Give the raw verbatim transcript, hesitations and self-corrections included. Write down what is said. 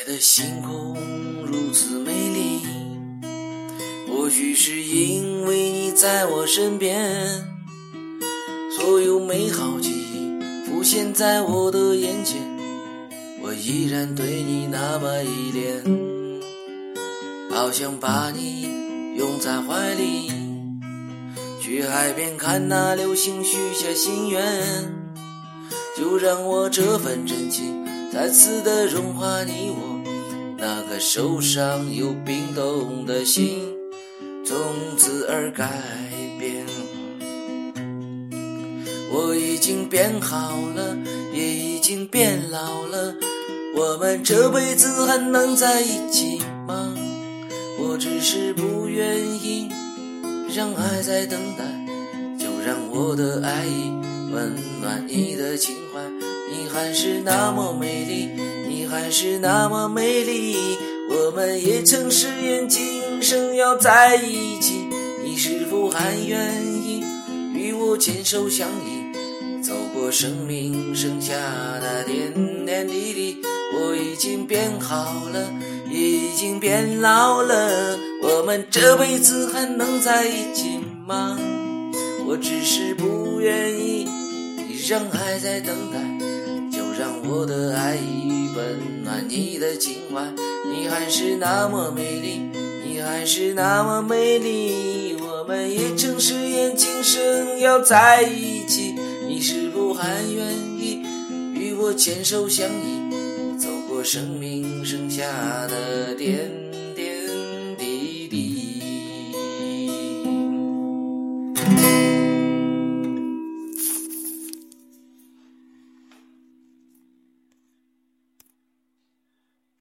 的星空如此美丽，或许是因为你在我身边，所有美好记忆浮现在我的眼前，我依然对你那么依恋，好想把你拥在怀里，去海边看那流星许下心愿，就让我这份真情再次的融化你我那颗受伤又冰冻的心，从此而改变。我已经变好了，也已经变老了，我们这辈子还能在一起吗？我只是不愿意让爱在等待，就让我的爱意温暖你的情怀，你还是那么美丽，你还是那么美丽，我们也曾誓言今生要在一起，你是否还愿意与我牵手相依，走过生命剩下的点点滴滴。我已经变好了，也已经变老了，我们这辈子还能在一起吗？我只是不愿意让爱在等待，就让我的爱意温暖你的情怀，你还是那么美丽，你还是那么美丽，我们也曾誓言今生要在一起，你是否还愿意与我牵手相依，走过生命剩下的点